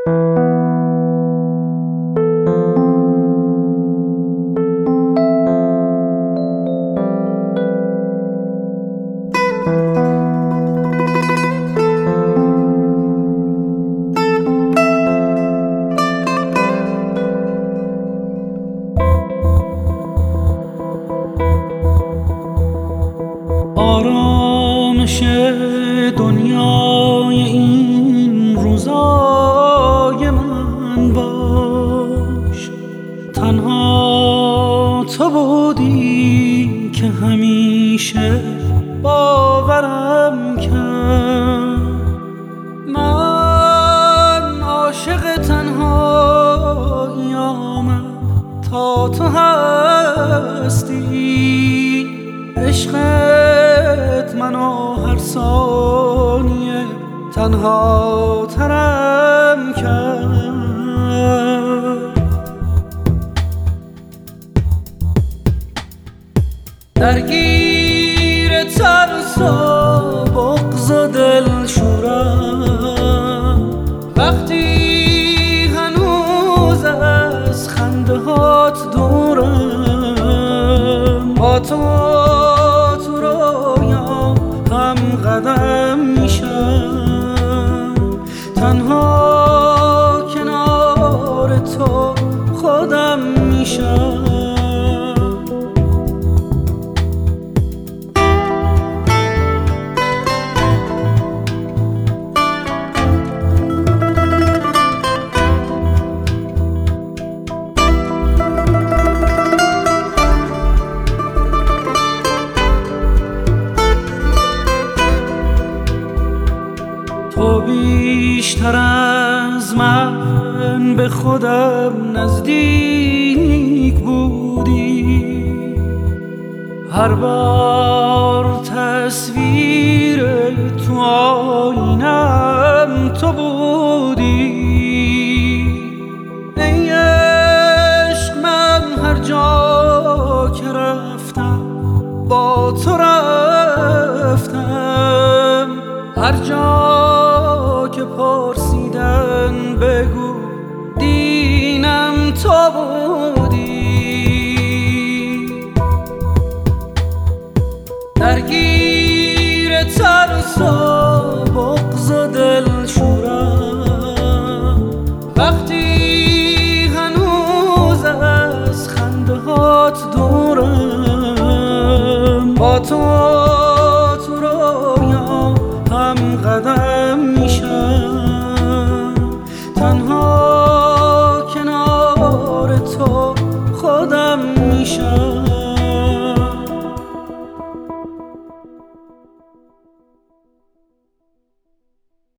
آرامش دنیای این روزای من باش، تنها تو بودی که همیشه باورم کرد. من عاشق تنهایی‌ام تا تو هستی، عشقت منو هر ثانیه تنها ترم کرد. درگیر ترس و بغض و دلشورم، وقتی هنوز از خنده هات دورم، با تو هم قدم میشم، تنها کنار تو خودم میشم. تو بیشتر از من به خودم نزدیک بودی، هر بار تصویر تو آینم تو بودی. ای عشق من هر جا که رفتم با تو رفتم، هر جا که پرسیدن بگو دینم تو بودی. درگیر ترس و بغض و دلشورم، وقتی هنوز از خنده هات دورم، با تو رویام هم قدم میشم، تنها